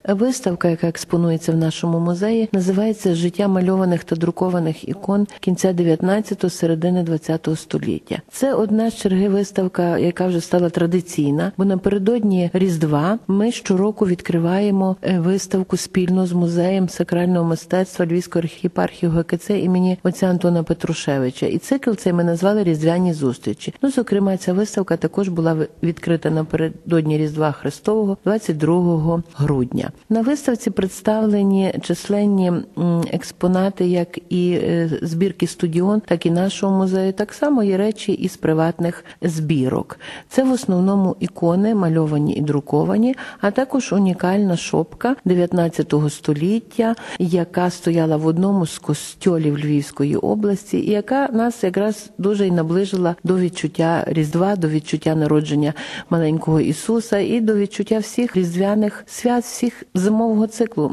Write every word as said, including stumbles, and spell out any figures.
Виставка, яка експонується в нашому музеї, називається «Життя мальованих та друкованих ікон кінця дев'ятнадцятого, середини двадцятого століття». Це одна з черги виставка, яка вже стала традиційна, бо напередодні Різдва ми щороку відкриваємо виставку спільно з музеєм сакрального мистецтва Львівської архієпархії ГКЦ імені отця Антона Петрушевича. І цикл цей ми назвали «Різдвяні зустрічі». Ну, зокрема, ця виставка також була відкрита напередодні Різдва Христового двадцять другого грудня. На виставці представлені численні експонати, як і збірки «Студіон», так і нашого музею. Так само є речі із приватних збірок. Це в основному ікони, мальовані і друковані, а також унікальна шопка дев'ятнадцятого століття, яка стояла в одному з костьолів Львівської області, і яка нас якраз дуже й наближила до відчуття Різдва, до відчуття народження маленького Ісуса і до відчуття всіх різдвяних свят, всіх зимового циклу.